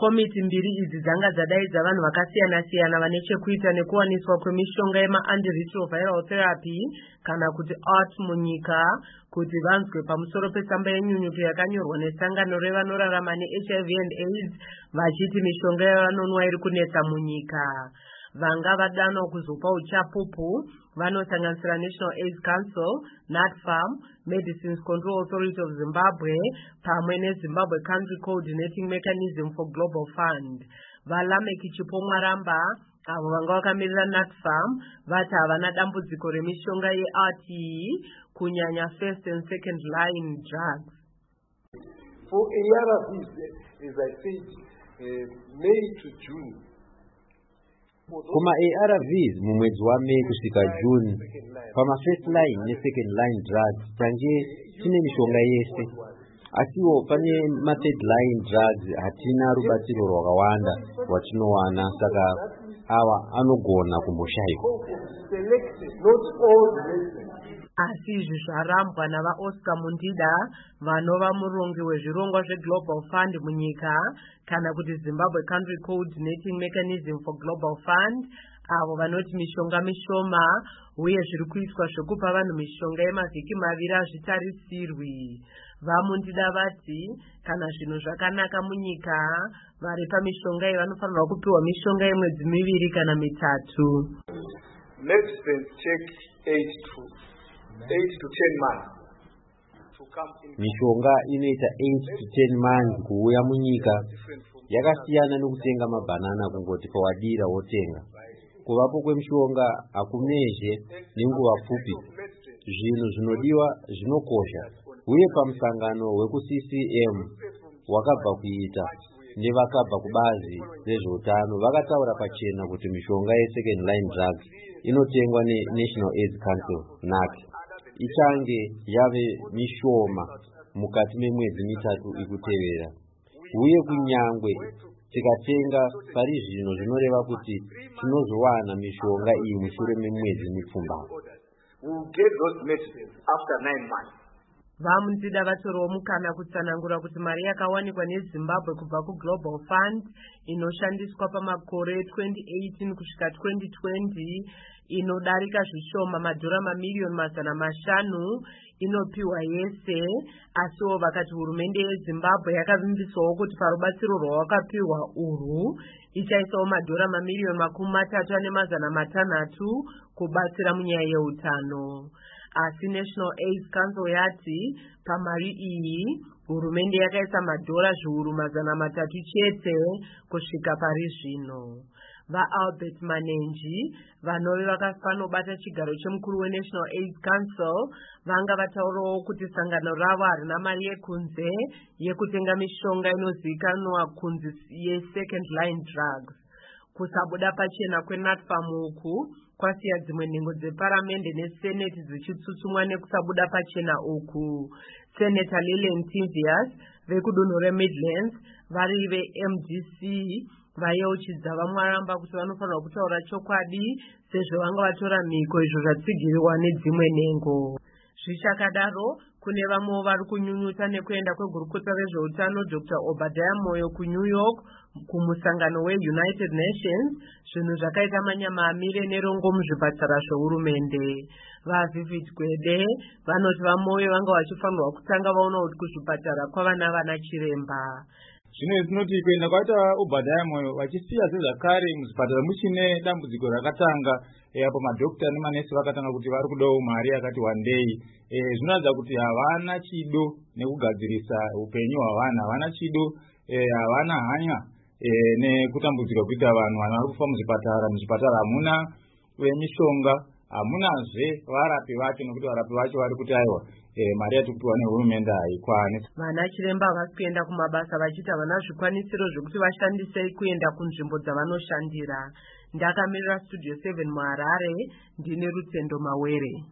Komiti mbiri idzi dzanga dzadaidza vanhu vakasiyana-siyana vane chekuita nekuwaniswa kwemishonga yema-antiretroviral therapy kana kuti ART munyika kuti vanzwe pamusoro petsamba yenyunyuto yakanyorwa nesangano revanorarama neHIV and AIDS vachiti mishonga yavanonwa iri kunetsa munyika. Vanga vadanwa kuzopa uchapupu vanosanganisira National AIDS Council, NatFam, Medicines Control Authority of Zimbabwe pamwe neZimbabwe Country Coordinating Mechanism for Global Fund. Valameki Chipomwaramba avo vanga vakamirira NatFam vati havana dambudziko remishonga yeART kunyanya first and second line drugs. For ARVs, as I said, May to June. Kuma ARVs mumwezi wa Mei kusvika June pama first line ne second line drugs tanje tine mishonga yese, asiwo pane ma third line drugs hatina rubatsiro rwakawanda rwatinowana, saka awa anogona kumboshaikwa. Asi izvi zvarambwa navaOscar Mundida vanova murongi wezvirongwa zveGlobal Fund munyika kana kuti Zimbabwe Country Coordinating Mechanism for Global Fund, avo vanoti mishonga mishoma uye zviri kuitwa zvekupa vanhu mishonga yemavhiki maviri hazvitarisirwi. VaMundida vati kana zvinhu zvakanaka munyika vari pamishonga iyi vanofanirwa kupiwa mishonga yemwedzi miviri kana mitatu. Medicines take 8 to 10 months to come in. Mishonga inoita 8 to 10 months kuuya munyika. Yakasiyana nekutenga mabanana kungoti pawadira wotenga. Kuvapo kwemishonga hakumezhe nenguva pfupi. Zvinhu zvinodiwa zvinokosha, uye pamusangano weku-CCM wakabva kuita nevakabva kubazi rezveutano vakataura pachena kuti mishonga ye-second line drugs inotengwa neNational AIDS Council, NAC, ichange yave mishoma mukati memwedzi mitatu ikutevera. Uye kunyangwe tikatenga pari zvino zvinoreva kuti tinozowana mishonga iyi mushure memwedzi mipfumbamwe. VaMundida vatoriwo mukana kutsanangura kuti mari yakawanikwa neZimbabwe kubva kuGlobal Fund inoshandiswa pamakore 2018 kusvika 2020 inodarika zvishoma madhora mamiliyoni 500 inopiwa yese, asiwo vakati hurumende yeZimbabwe yakavimbisawo kuti parubatsiro rwawakapiwa urwu ichaisawo madhora mamiliyoni 3,600 kubatsira munyaya yeutano. Asi National AIDS Council yati pamari iyi hurumende yakaisa madhora zviuru 300 chete kusvika pari zvino. VaAlbert Manenji vanove vakafanobata chigaro chemukuru weNational AIDS Council vanga vataurawo kuti sangano ravo harina mari yekunze yekutenga mishonga inozivikanwa kunzi ye-second line drugs. Kusabuda pachena kweNatFam uku kwasiya dzimwe nhengo dzeparamende neseneti dzichitsutsumwa nekusabuda pachena uku. Senator Lillian Tivius vekudunhu reMidlands vari veMDC vayeuchidza vaMwaramba kuti vanofanirwa kutaura chokwadi sezvo vanga vatora mhiko izvo zvatsigiriwa nedzimwe nhengo. Zvichakadaro kune vamwewo vari kunyunyuta nekuenda kwegurukota rezveutano Dr. Obadiah Moyo kuNew York kumusangano weUnited Nations, zvinhu zvakaita manyama amire nerongo muzvipatara zvehurumende. VaVivid Gwede vanoti vaMoyo vanga vachifanirwa kutanga vaona kuti kuzvipatara kwava navana chiremba. Zvino tinoti kuenda kwaita Obadiah Moyo vachisiya sezvakare muzvipatara muchine dambudziko rakatanga apo madhokita nemanesi vakatanga kuti vari kudawo mari yakati wandei. Zvinoratidza kuti havana chido nekugadzirisa upenyu hwavana, havana chido, havana hanya nekutambudzika kuita vanhu vari kufa muzvipatara hamuna mishonga, hamunazve varapi vacho nekuti varapi vacho vari kuti aiwa mari yatikupiwa nehurumende haikwani. Vana chiremba havasi kuenda kumabasa vachiti havana zvikwanisiro zvekuti vashandise kuenda kunzvimbo dzavanoshandira. Ndakamirira Studio 7 muHarare, ndine Rutsendo Mawere.